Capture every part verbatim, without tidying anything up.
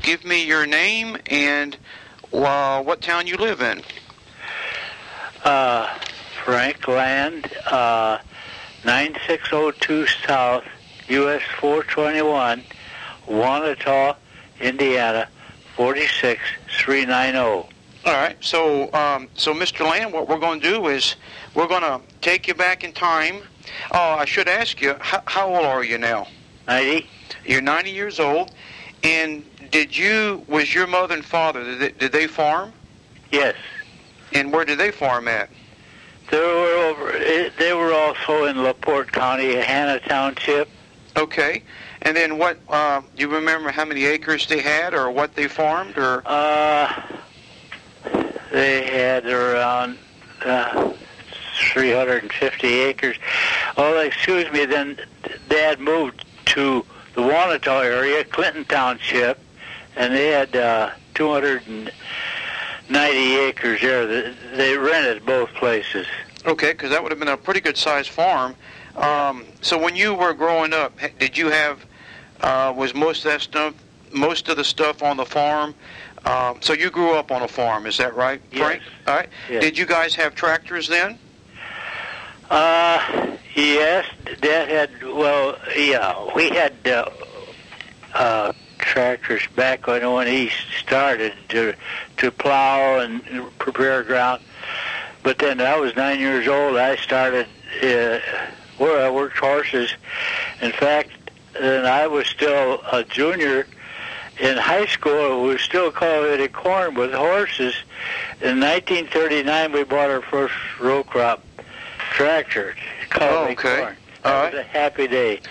give me your name and uh, what town you live in. Uh, Frank Land, uh, nine six oh two South, U S four twenty-one, Wanata, Indiana, forty-six three ninety. All right. So, um, so Mister Land, what we're going to do is we're going to take you back in time. Oh, I should ask you, how, how old are you now? ninety. You're ninety years old. And did you, was your mother and father, did they, did they farm? Yes. And where did they farm at? They were over. They were also in LaPorte County, Hanna Township. Okay. And then what, uh, you remember how many acres they had or what they farmed? Or Uh, they had around uh, three hundred fifty acres. Oh, excuse me, then Dad moved to the Wanata area, Clinton Township, and they had uh, two hundred ninety acres there. They rented both places. Okay, because that would have been a pretty good-sized farm. Um, so when you were growing up, did you have, uh, was most of that stuff, most of the stuff on the farm? Um, so you grew up on a farm, is that right, Frank? Yes. All right. Yes. Did you guys have tractors then? Uh, yes, Dad had, well, yeah, we had uh, uh, tractors back when, when he started to to plow and prepare ground. But then I was nine years old. I started uh, where I worked horses. In fact, then I was still a junior in high school. We still cultivated corn with horses. In nineteen thirty-nine, we bought our first row crop tractor. Oh, okay. Corn. That All was right. a happy day.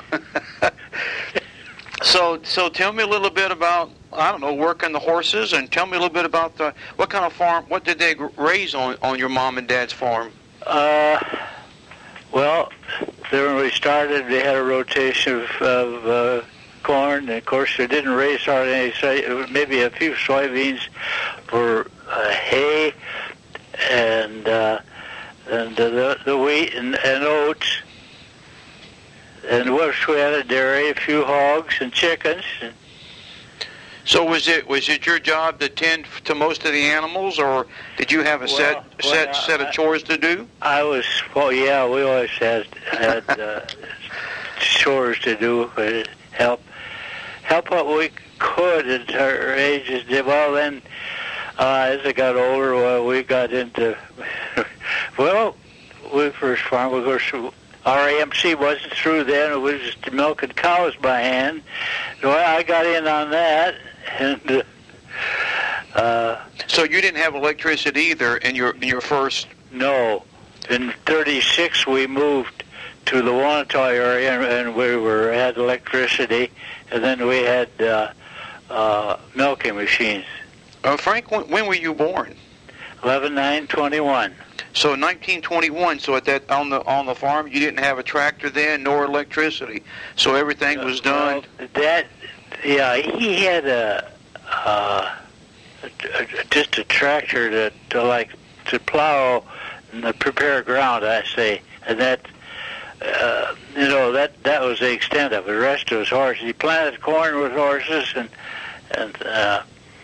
So, so tell me a little bit about, I don't know, working the horses, and tell me a little bit about the, what kind of farm, what did they raise on, on your mom and dad's farm? Uh, well, then when we started, they had a rotation of, of uh, corn, and of course they didn't raise hardly any, soy- maybe a few soybeans for uh, hay, and uh, and the, the wheat and, and oats. And we had a dairy, a few hogs and chickens. And So was it was it your job to tend to most of the animals, or did you have a Well, set well, set set of I- chores to do? I was, well, yeah, we always had had uh, chores to do, but help help what we could at our ages. Well, then, uh, as I got older, well, we got into, well, we first farmed, of course, our A M C wasn't through then. It was just milking cows by hand. So I got in on that, and uh, uh, So you didn't have electricity either in your in your first. no. In thirty-six, we moved to the Wanata area, and, and we were had electricity, and then we had uh, uh, milking machines. Uh, Frank, when, when were you born? eleven nine twenty-one. So nineteen twenty-one. So at that on the on the farm, you didn't have a tractor then, nor electricity. So everything was done. Well, that, yeah, he had a, uh, a, a just a tractor to, to like to plow and to prepare ground, I say, and that, uh, you know, that that was the extent of it. The rest of his horses. He planted corn with horses, and and uh,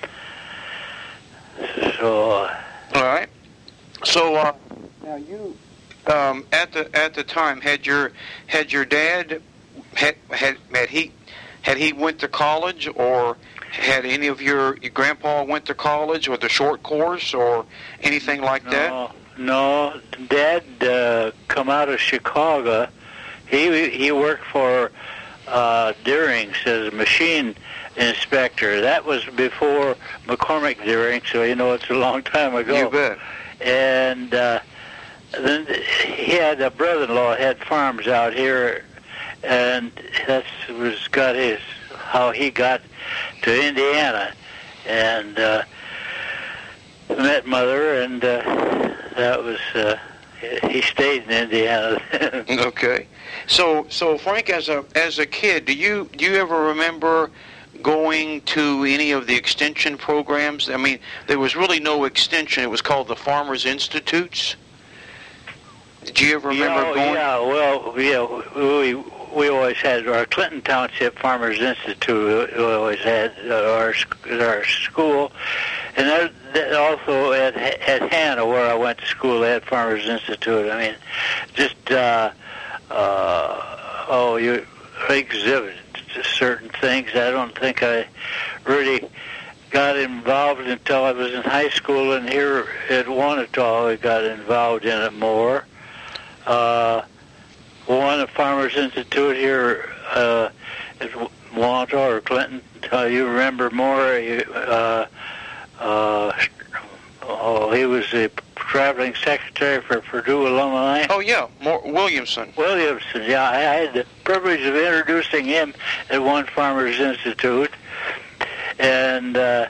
so. Uh, All right. So uh, now you um, at the at the time had your had your dad had had had he had he went to college, or had any of your your grandpa went to college or the short course or anything like that? No, no. Dad uh, come out of Chicago. He he worked for uh, Deering's as a machine inspector. That was before McCormick Deering, so you know it's a long time ago. You bet. And uh, then he had a brother-in-law had farms out here, and that's was got his how he got to Indiana, and uh, met mother, and uh, that was uh, he stayed in Indiana. Okay. So so Frank, as a as a kid, do you do you ever remember going to any of the extension programs? I mean, there was really no extension. It was called the Farmers Institutes. Did you ever remember yeah, going? Yeah, well, yeah, we we always had our Clinton Township Farmers Institute. We always had uh, our our school, and that, that also at at Hannah, where I went to school, they had Farmers Institute. I mean, just uh, uh, oh, you exhibit certain things. I don't think I really got involved until I was in high school, and here at Wanatah, I got involved in it more. Uh, one at Farmers Institute here uh, at Wanatah or Clinton. Uh, you remember more? You, uh, uh, oh, he was the traveling secretary for Purdue alumni. Oh yeah, More, Williamson. Williamson. Yeah, I had the privilege of introducing him at one Farmers Institute, and uh,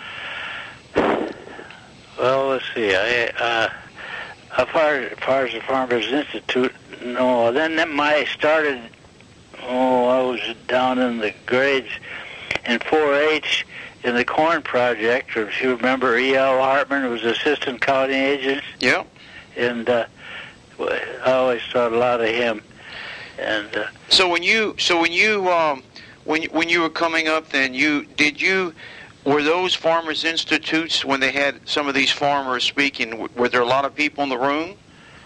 well, let's see. I. Uh, As far, as far as the Farmers Institute, no. Then, then I started, oh, I was down in the grades in four H in the Corn Project. If you remember, E L Hartman was assistant county agent. Yeah. And uh, I always thought a lot of him. And uh, so when you, so when you, um, when when you were coming up, then you did you. Were those Farmers Institutes, when they had some of these farmers speaking, were there a lot of people in the room?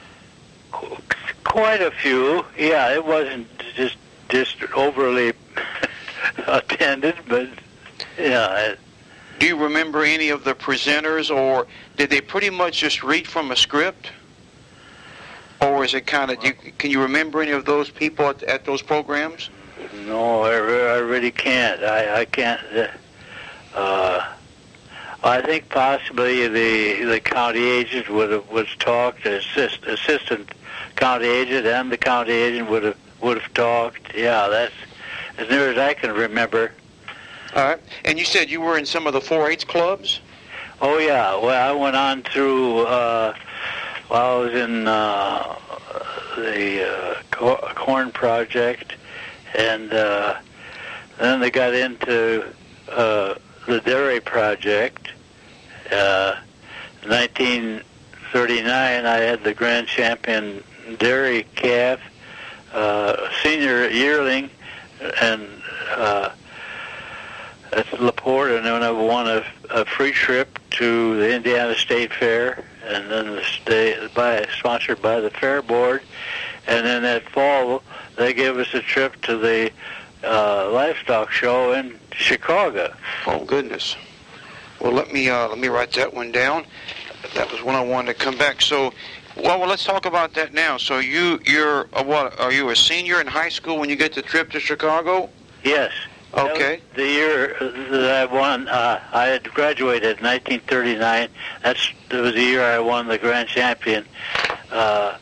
Quite a few. Yeah, it wasn't just just overly attended, but yeah. Do you remember any of the presenters, or did they pretty much just read from a script? Or is it kind of, you, can you remember any of those people at, at those programs? No, I, I really can't. I, I can't... Uh, Uh, I think possibly the the county agent would have was talked. The assist, assistant county agent and the county agent would have would have talked. Yeah, that's as near as I can remember. All right. And you said you were in some of the four H clubs? Oh yeah. Well, I went on through. Uh, while I was in uh, the uh, Corn Project, and uh, then they got into. Uh, the Dairy Project. Uh, nineteen thirty-nine, I had the Grand Champion Dairy Calf, uh, senior yearling, and uh, at LaPorte, and then I won a, a free trip to the Indiana State Fair, and then the state, by, sponsored by the Fair Board, and then that fall, they gave us a trip to the uh, livestock show in Chicago. Oh goodness! Well, let me uh, let me write that one down. That was when I wanted to come back. So, well, well let's talk about that now. So you you're uh, what? Are you a senior in high school when you get the trip to Chicago? Yes. Okay. The year that I won, uh, I had graduated in nineteen thirty-nine. That's that was the year I won the Grand Champion uh,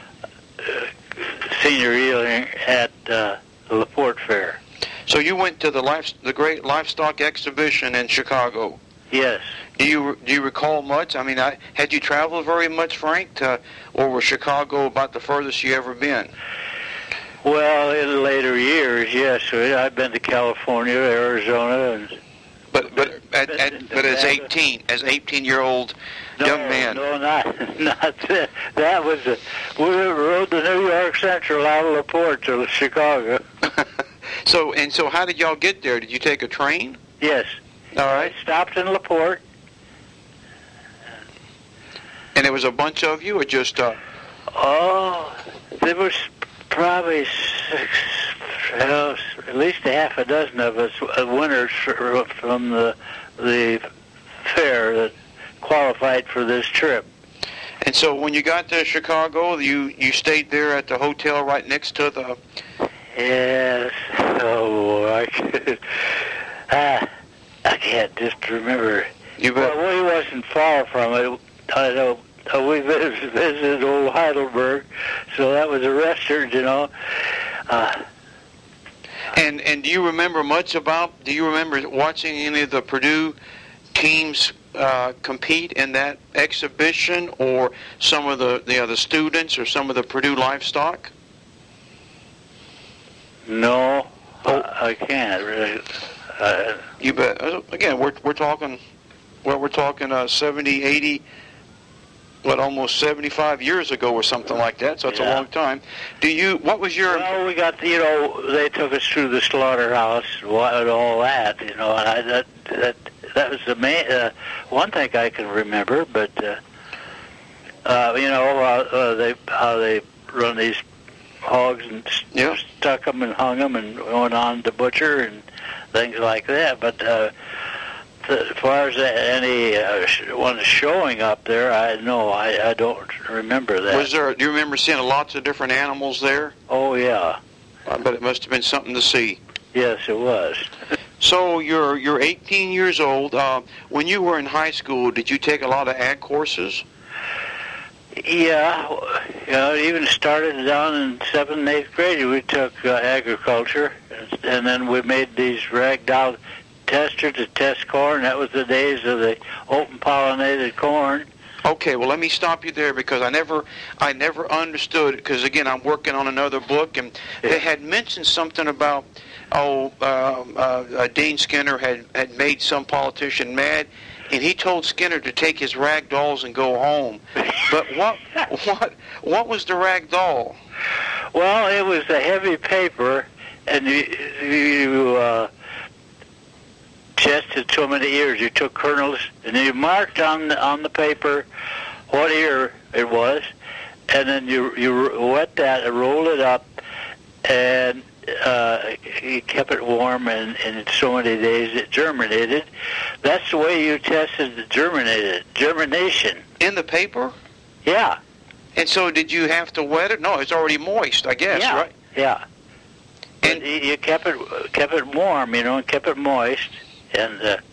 senior yearling at uh, the LaPorte Fair. So you went to the life, the Great Livestock Exhibition in Chicago. Yes. Do you do you recall much? I mean, I, had you traveled very much, Frank, to, or was Chicago about the furthest you ever been? Well, in later years, yes. I've been to California, Arizona, and. But but at, at, but as eighteen, as eighteen-year-old no, young man. No, not not that. That was a, we rode the New York Central out of LaPorte to Chicago. So and so, how did y'all get there? Did you take a train? Yes. All right. I stopped in LaPorte. And it was a bunch of you, or just? Uh... Oh, there was probably six, uh, at least a half a dozen of us uh, winners from the the fair that qualified for this trip. And so, when you got to Chicago, you you stayed there at the hotel right next to the. Yes. Oh, I could. Ah, I can't just remember. You bet. Well, we wasn't far from it. I know. Uh, we visited, visited old Heidelberg, so that was a restaurant, you know. Uh, and and do you remember much about? Do you remember watching any of the Purdue teams uh, compete in that exhibition, or some of the the other students, or some of the Purdue livestock? No, oh. I, I can't really. Uh, you bet. Again, we're we're talking. Well, we're talking uh, seventy, eighty. what, almost seventy-five years ago or something like that, so it's Yeah. a long time. Do you, what was your... Well, we got, you know, they took us through the slaughterhouse and all that, you know, and I, that, that, that was the main, uh, one thing I can remember, but, uh, uh, you know, uh, uh, they, how they run these hogs and Yeah. stuck them and hung them and went on to butcher and things like that, but, uh, as far as any uh, one showing up there, I no, I, I don't remember that. Was there, do you remember seeing lots of different animals there? Oh, yeah. I bet it must have been something to see. Yes, it was. So you're you're eighteen years old. Uh, when you were in high school, did you take a lot of ag courses? Yeah, you know, it even started down in seventh and eighth grade. We took uh, agriculture, and then we made these ragdoll tester to test corn. That was the days of the open pollinated corn. Okay, well, let me stop you there because I never, I never understood. Because again, I'm working on another book, and they had mentioned something about, oh, uh, uh, Dean Skinner had had made some politician mad, and he told Skinner to take his rag dolls and go home. But what, what, what was the rag doll? Well, it was a heavy paper, and you, you uh, tested so many ears. You took kernels, and you marked on the, on the paper what ear it was, and then you you wet that and rolled it up, and uh, you kept it warm, and, and in so many days it germinated. That's the way you tested the germinated germination. In the paper? Yeah. And so did you have to wet it? No, it's already moist, I guess, yeah. right? Yeah. And And you you kept it kept it warm, you know, and kept it moist, and uh,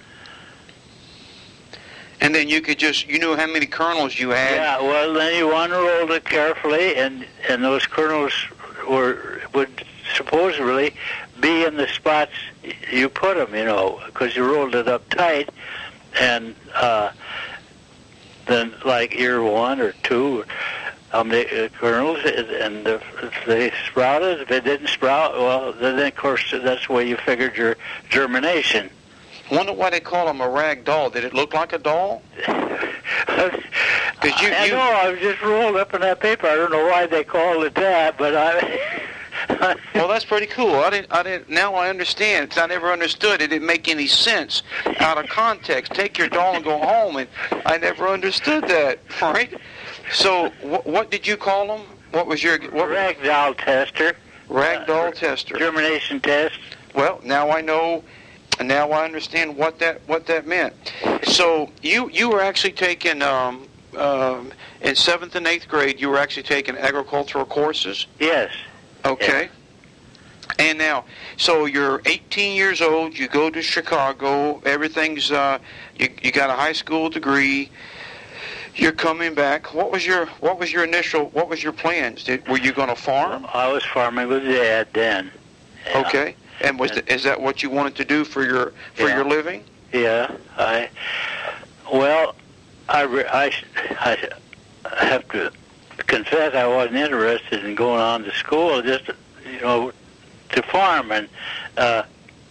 and then you could just, you knew how many kernels you had. yeah. Well, then you unrolled it carefully, and and those kernels were would supposedly be in the spots you put them, you know, because you rolled it up tight, and uh, then like ear one or two. Um, the uh, kernels, and if they sprouted, if they didn't sprout, well, then of course that's the way you figured your germination. Wonder why they call them a rag doll. Did it look like a doll? Because you, I you, know, I was just rolled up in that paper. I don't know why they called it that, but I... well, that's pretty cool. I didn't. I didn't. Now I understand. Because I never understood. It didn't make any sense out of context. Take your doll and go home, and I never understood that. Right? So, wh- what did you call them? What was your what? Ragdoll tester. Ragdoll uh, tester. Germination test. Well, now I know. Now I understand what that what that meant. So you you were actually taking um, um, in seventh and eighth grade. You were actually taking agricultural courses. Yes. Okay. Yeah. And now, so you're eighteen years old. You go to Chicago. Everything's uh, you you got a high school degree. You're coming back. What was your what was your initial what was your plans? Did, were you going to farm? I was farming with Dad then. Yeah. Okay. And was the, is that what you wanted to do for your for Yeah. your living? Yeah. I. Well, I, re- I I have to confess I wasn't interested in going on to school. Just you know, to farm, and uh,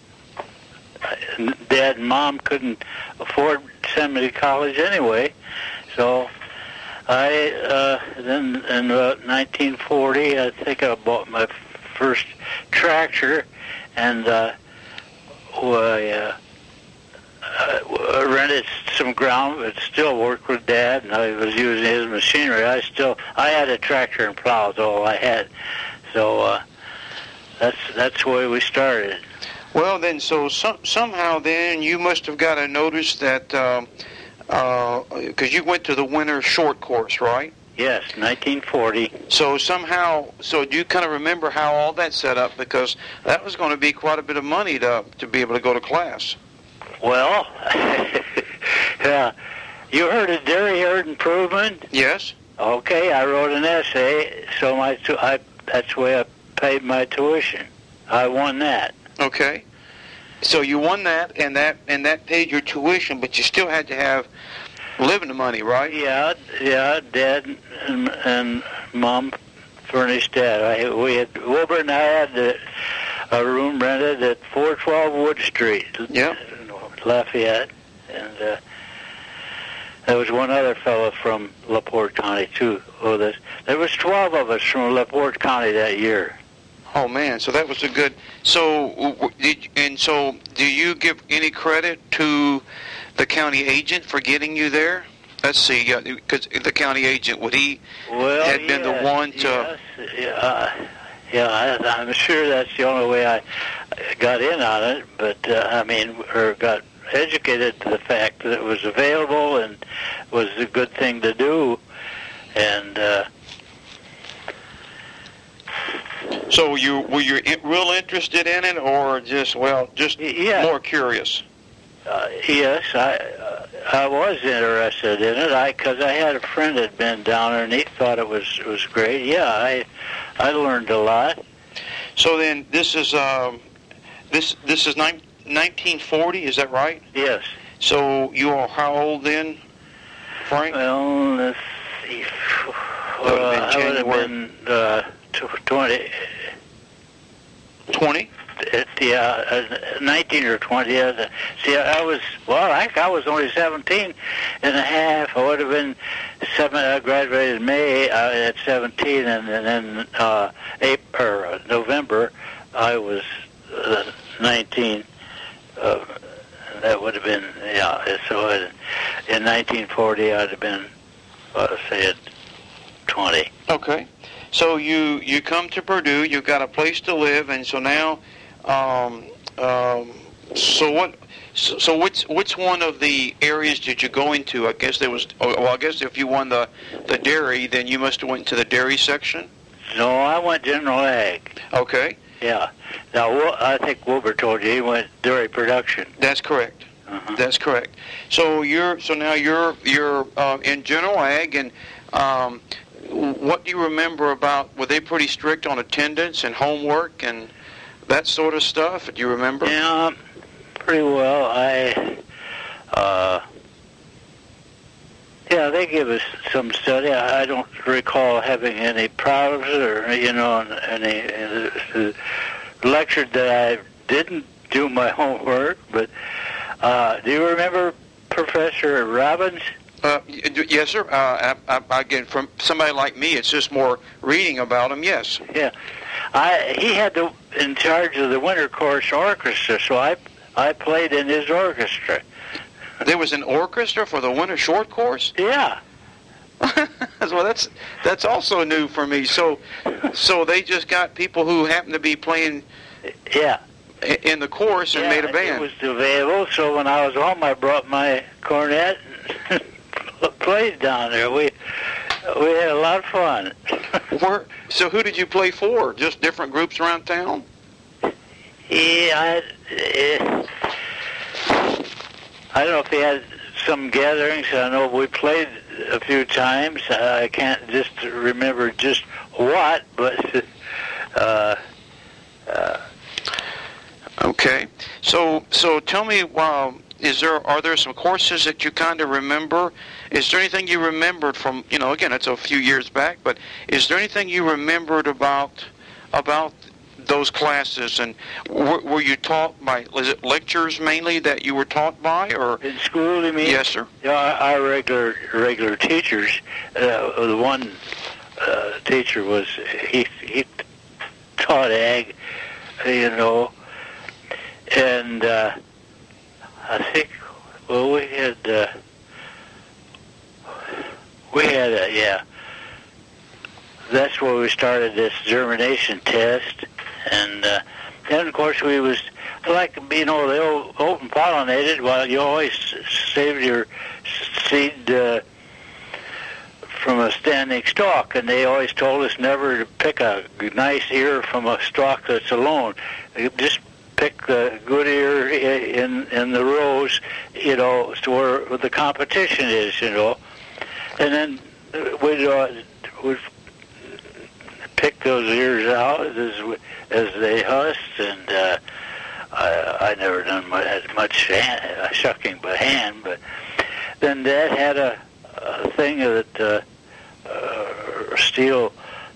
Dad and Mom couldn't afford to send me to college anyway. So I uh, then in about nineteen forty, I think I bought my first tractor, and uh, I uh, uh, rented some ground, but still worked with Dad, and I was using his machinery. I still I had a tractor and plow, is all I had. So uh, that's that's the way we started. Well, then, so some, somehow then you must have got a notice that. Um, because uh, you went to the winter short course, right? Yes, nineteen forty. So somehow, so do you kind of remember how all that set up? Because that was going to be quite a bit of money to to be able to go to class. Well, yeah, you heard of dairy herd improvement? Yes. Okay, I wrote an essay, so my tu- I, that's the way I paid my tuition. I won that. Okay. So you won that, and that and that paid your tuition, but you still had to have living money, right? Yeah, yeah. Dad and, and Mom furnished that. I we had Wilbur and I had the, a room rented at four twelve Wood Street. Yeah. Lafayette, and uh, there was one other fellow from LaPorte County too. Oh, this there was twelve of us from LaPorte County that year. Oh man, so that was a good. So w- did and so do you give any credit to the county agent for getting you there? Let's see, because uh, the county agent would he well, had been yes, the one to. Yes, yeah, yeah, I, I'm sure that's the only way I got in on it. But uh, I mean, or got educated to the fact that it was available and was a good thing to do, and. Uh, So you were you real interested in it, or just well, just yeah. more curious? Uh, yes, I uh, I was interested in it. I because I had a friend that had been down there and he thought it was it was great. Yeah, I I learned a lot. So then this is um this this is nineteen forty. Is that right? Yes. So you are how old then, Frank? Well, let's see. That would Uh, have been I would have January. been uh, tw- twenty. Twenty. Yeah, uh, nineteen or twenty. Uh, see, I was, well, I, I was only seventeen and a half. I would have been, seven, I graduated in May uh, at seventeen, and, and then uh, April, or, uh, November, I was uh, nineteen. Uh, that would have been, yeah, so it, in nineteen forty, I'd have been, uh, say, at twenty. Okay. So you you come to Purdue, you've got a place to live, and so now, um, um, so what? So, so which which one of the areas did you go into? I guess there was. Oh, well, I guess if you won the the dairy, then you must have went to the dairy section. No, I went general ag. Okay. Yeah. Now, I think Wilbur told you he went dairy production. That's correct. Uh-huh. That's correct. So you're so now you're you're uh, in general ag, and um, what do you remember about? Were they pretty strict on attendance and homework and that sort of stuff? Do you remember? Yeah, pretty well. I, uh, yeah, they give us some study. I don't recall having any problems or, you know, any uh, lectured that I didn't do my homework. But uh, do you remember Professor Robbins? Uh, yes, sir. Uh, I, I, again, from somebody like me, it's just more reading about him. Yes. Yeah, I he had the in charge of the winter course orchestra, so I I played in his orchestra. There was an orchestra for the winter short course. Yeah. Well, that's that's also new for me. So, so they just got people who happen to be playing. Yeah. In the course and yeah, made a band. It was available, so when I was home, I brought my cornet and played down there. We we had a lot of fun. Where, so who did you play for? Just different groups around town? Yeah, I, uh, I don't know if they had some gatherings. I know we played a few times. I can't just remember just what, but uh, uh, okay. So so tell me, um, is there are there some courses that you kind of remember? Is there anything you remembered from, you know, again, it's a few years back, but is there anything you remembered about about those classes? And were, were you taught by, was it lectures mainly that you were taught by, or? In school, you mean? Yes, sir. Yeah, our, our regular regular teachers, uh, the one uh, teacher was, he, he taught ag, you know, and uh, I think, well, we had, uh, we had, a, yeah, that's where we started this germination test, and uh, then, of course, we was, like, you know, they open pollinated. Well, you always save your seed uh, from a standing stalk, and they always told us never to pick a nice ear from a stalk that's alone. You just pick the good ear in in the rows, you know, to where the competition is, you know, and then we'd uh, we'd pick those ears out as as they husked, and uh, I, I never done much, much hand, uh, shucking by hand, but then Dad had a, a thing that uh, uh, steel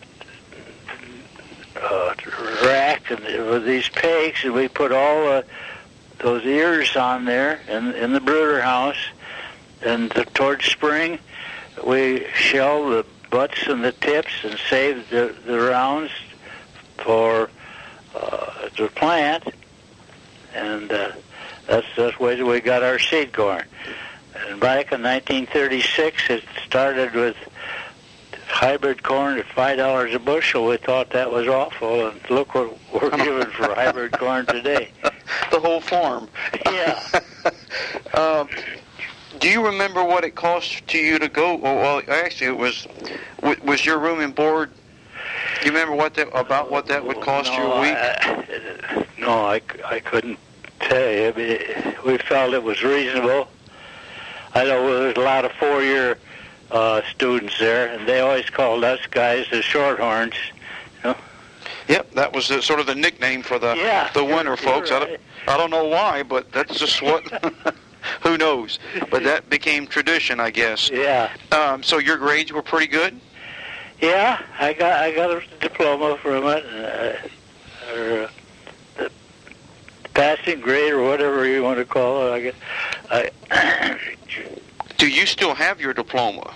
uh, rack and with these pegs, and we put all uh, those ears on there in in the brooder house, and the, towards spring, we shell the butts and the tips and save the, the rounds for uh, the plant, and uh, that's that's the way we got our seed corn. And back in nineteen thirty-six, it started with hybrid corn at five dollars a bushel. We thought that was awful, and look what we're giving for hybrid corn today. The whole farm. Yeah. um, do you remember what it cost to you to go? Well, actually, it was was your room and board. Do you remember what that about what that would cost no, you a week? I, no, I, I couldn't tell you. I mean, we felt it was reasonable. I know there was a lot of four-year uh, students there, and they always called us guys the shorthorns. You know? Yep, that was the, sort of the nickname for the yeah, the winter folks. Right. I don't, I don't know why, but that's just what. Who knows? But that became tradition, I guess. Yeah. Um, so your grades were pretty good? Yeah, I got I got a diploma from it, uh, or uh, the passing grade, or whatever you want to call it. I guess. I Do you still have your diploma?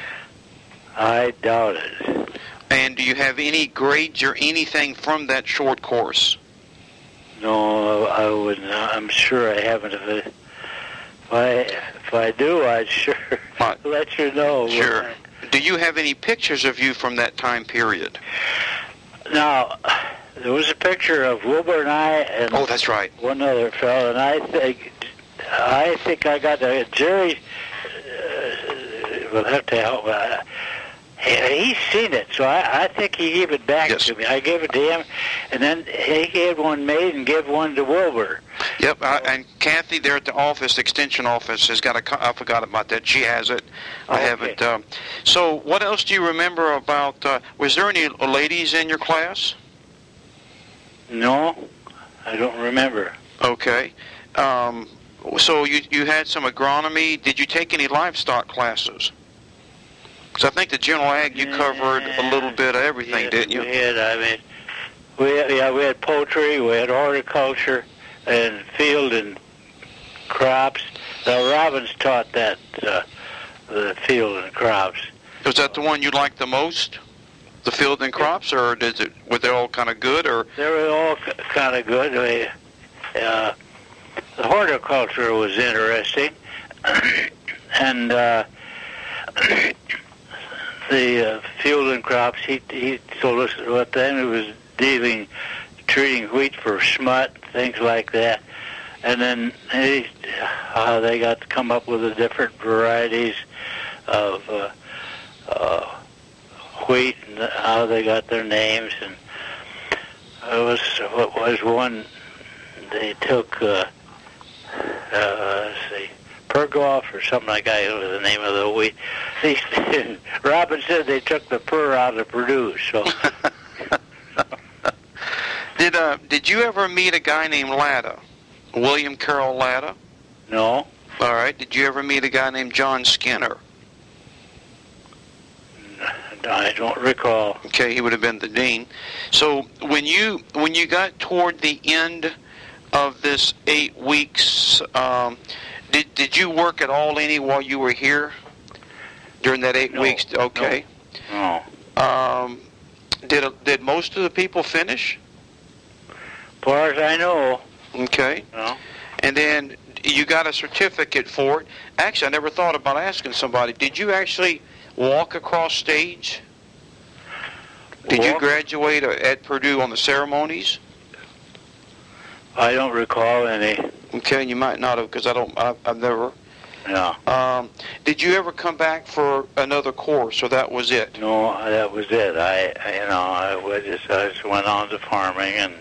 I doubt it. And do you have any grades or anything from that short course? No, I wouldn't. I'm sure I haven't. If, it, if I if I do, I'd sure What? let you know. Sure. Do you have any pictures of you from that time period? Now, there was a picture of Wilbur and I and Oh, that's right. one other fellow, and I think I think I got a Jerry. Uh, will have to help. Uh, he's seen it, so I, I think he gave it back Yes. to me. I gave it to him, and then he gave one made and gave one to Wilbur. Yep, I, and Kathy there at the office, extension office, has got a. co- I forgot about that. She has it. I Okay. haven't. Um, so, what else do you remember about? Uh, was there any ladies in your class? No, I don't remember. Okay. Um, so you you had some agronomy. Did you take any livestock classes? Because I think the general ag you covered a little bit of everything, Yes, didn't you? We had. I mean, we had, yeah, we had poultry, we had horticulture, and field and crops. Now Robbins taught that uh, the field and crops. Was that the one you liked the most? The field and crops, or did it? Were they all kind of good, or? They were all c- kind of good. We, uh, the horticulture was interesting, and uh, the uh, field and crops. He he told us what then it was dealing, treating wheat for smut, things like that, and then he, how they got to come up with the different varieties of uh, uh, wheat and how they got their names. And it was what was one they took. Uh, uh, let's see. Pergoff or something like that was the name of the wheat. They, Robin said they took the pur out of Purdue. So, did uh did you ever meet a guy named Latta, William Carroll Latta? no, All right. Did you ever meet a guy named John Skinner? I don't recall. Okay, he would have been the dean. So when you when you got toward the end of this eight weeks, um, did did you work at all any while you were here during that eight No, weeks? Okay. No. Um, did did most of the people finish? As far as I know, Okay. no. And then you got a certificate for it. Actually, I never thought about asking somebody. Did you actually walk across stage? Did you Walk? graduate at Purdue on the ceremonies? I don't recall any. Okay, you might not have, because I don't. I've, I've never. No. Um, did you ever come back for another course, or that was it? No, that was it. I, I you know, I was just, I just went on to farming, and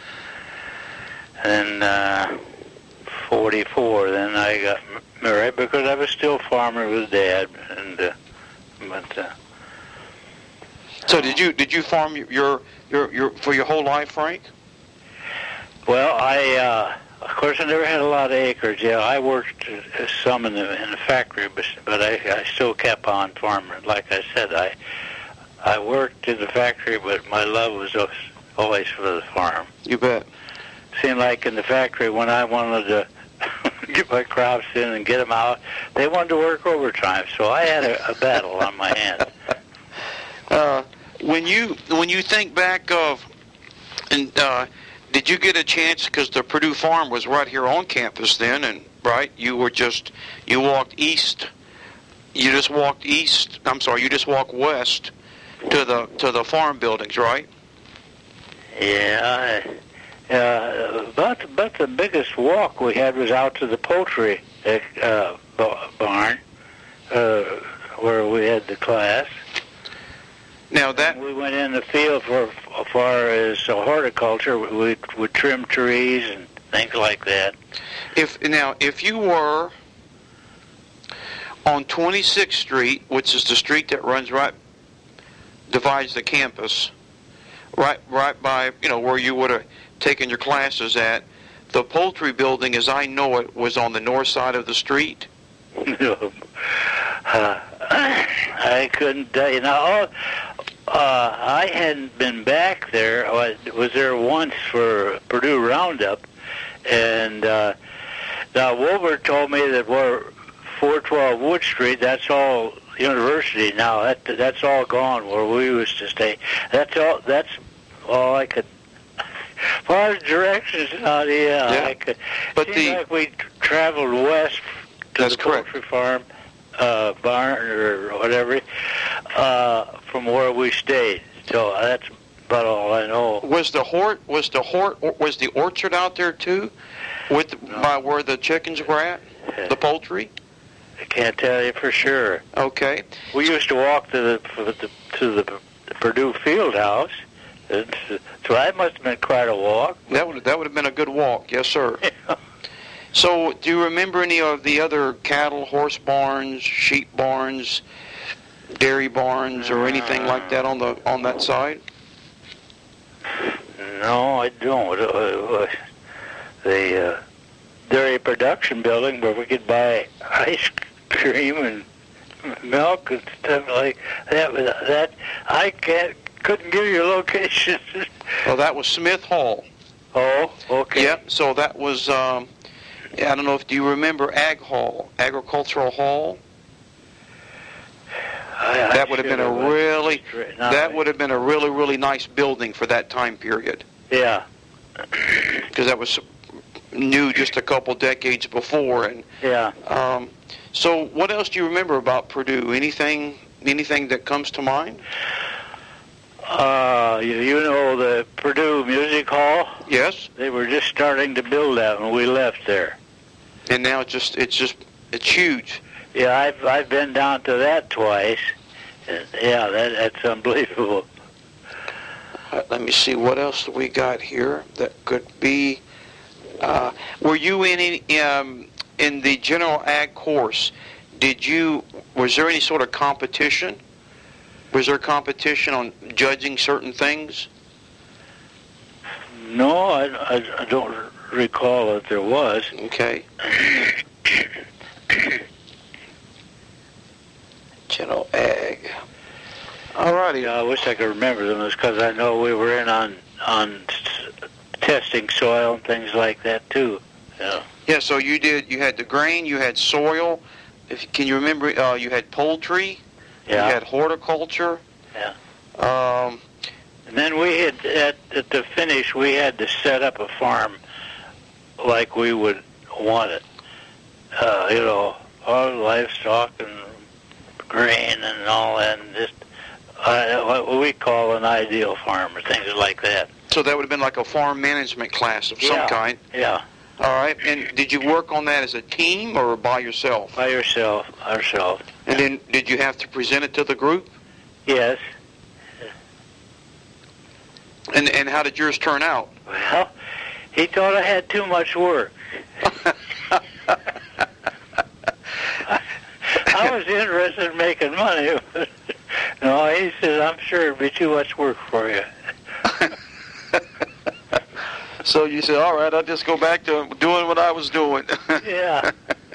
and uh, forty-four. Then I got m- married because I was still farming with Dad, and uh, but. Uh, So did you did you farm your your your for your whole life, Frank? Well, I, uh, of course, I never had a lot of acres. Yeah, I worked uh, some in the in the factory, but but I, I still kept on farming. Like I said, I I worked in the factory, but my love was always for the farm. You bet. Seemed like in the factory when I wanted to get my crops in and get them out. They wanted to work overtime, so I had a, a battle on my hands. Uh, when you when you think back of, and uh, did you get a chance, because the Purdue Farm was right here on campus then, and right, you were just, you walked east, you just walked east, I'm sorry, you just walked west to the to the farm buildings, right? Yeah, uh, about, about the biggest walk we had was out to the poultry uh, barn, uh, where we had the class. Now that and we went in the field for as far as uh, horticulture. We would trim trees and things like that. If now, if you were on twenty-sixth Street, which is the street that runs right, divides the campus, right, right by, you know, where you would have taken your classes at, the poultry building, as I know it, was on the north side of the street. uh, I couldn't tell you. Now, uh, I hadn't been back there. I was there once for Purdue Roundup, and uh, now Wilbur told me that we're four twelve Wood Street, that's all university now. That that's all gone where we used to stay. That's all. That's all I could. As far as directions, now, yeah, yeah. I could. But seemed the like we traveled west to that's the correct. poultry farm, uh, barn or whatever, uh, from where we stayed. So that's about all I know. Was the hort was the hort was the orchard out there too, with the, No. by where the chickens were at, the poultry? I can't tell you for sure. Okay. We used to walk to the, for the to the Purdue field house, and so that must have been quite a walk. That would that would have been a good walk, yes, sir. So, do you remember any of the other cattle, horse barns, sheep barns, dairy barns, or anything like that on the on that side? No, I don't. Uh, the uh, dairy production building where we could buy ice cream and milk and stuff like that. That I can't couldn't give you a location. Well, that was Smith Hall. Oh, okay. Yep. So that was. Um, I don't know if do you remember Ag Hall, Agricultural Hall. I, That would have been a really No, that would have been a really really nice building for that time period. Yeah. Because that was new just a couple decades before, and Yeah. um, so what else do you remember about Purdue? Anything anything that comes to mind? Uh, you, you know the Purdue Music Hall? Yes. They were just starting to build that when we left there. And now it's just it's just it's huge. Yeah, I've I've been down to that twice. And yeah, that that's unbelievable. Uh, let me see what else we got here that could be. Uh, were you in any, um, in the general ag course? Did you was there any sort of competition? Was there competition on judging certain things? No, I, I, I don't recall that there was. Okay. General ag. Alrighty. Yeah, I wish I could remember them. It's because I know we were in on on s- testing soil and things like that too. Yeah. Yeah. So you did. You had the grain. You had soil. If can you remember? Uh, you had poultry. Yeah. You had horticulture. Yeah. Um, And then we had at, at the finish we had to set up a farm like we would want it. Uh, you know, all livestock and grain and all that, and just uh, what we call an ideal farm or things like that. so that would have been like a farm management class of some Yeah. kind. Yeah, All right. And did you work on that as a team or by yourself? by yourself, ourselves. And then did you have to present it to the group? Yes. And and how did yours turn out? Well, he thought I had too much work. I was interested in making money. But no, he said, I'm sure it'd be too much work for you. So you said, all right, I'll just go back to doing what I was doing. Yeah.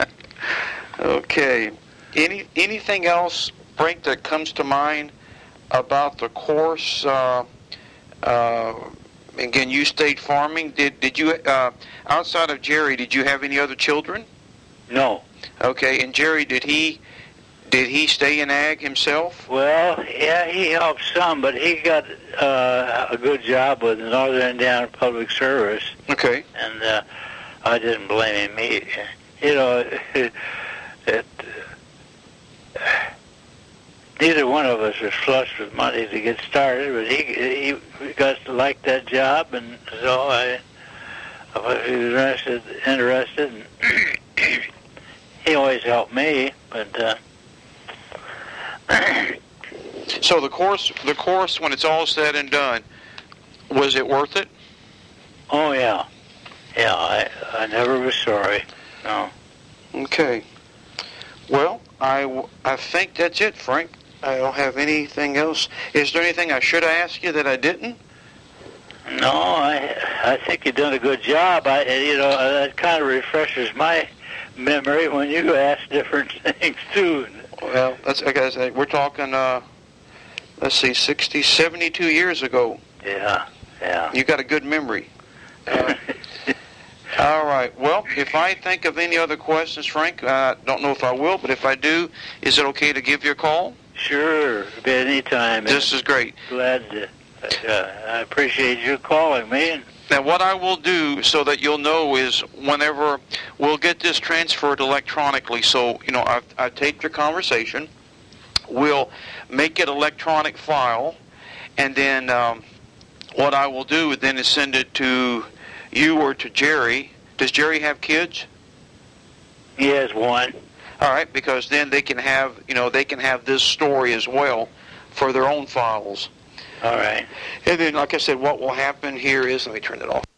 Okay. Any anything else, Frank, that comes to mind about the course? Uh, uh, again, you stayed farming. Did did you uh, outside of Jerry? Did you have any other children? No. Okay, and Jerry, did he did he stay in ag himself? Well, yeah, he helped some, but he got uh, a good job with the Northern Indiana Public Service. Okay. And uh, I didn't blame him. He, you know, it, it, uh, neither one of us was flush with money to get started, but he he got to like that job, and so I, I was interested, interested, and he always helped me, but. Uh, So the course, the course, when it's all said and done, was it worth it? Oh yeah, yeah. I I never was sorry. No. Okay. Well, I I think that's it, Frank. I don't have anything else. Is there anything I should ask you that I didn't? No, I I think you've done a good job. I you know that kind of refreshes my memory when you ask different things too. Well, that's like I said, we're talking, uh, let's see, sixty, seventy-two years ago. Yeah, yeah. You got a good memory. Uh, all right. Well, if I think of any other questions, Frank, I uh, don't know if I will, but if I do, is it okay to give you a call? Sure, any time. This is great. Glad to. Uh, I appreciate you calling me. And now, what I will do, so that you'll know, is whenever we'll get this transferred electronically. So, you know, I've, I've taped your conversation. We'll make it electronic file, and then um, what I will do then is send it to you or to Jerry. Does Jerry have kids? He has one. All right, because then they can have, you know, they can have this story as well for their own files. All right. And then, like I said, what will happen here is, let me turn it off.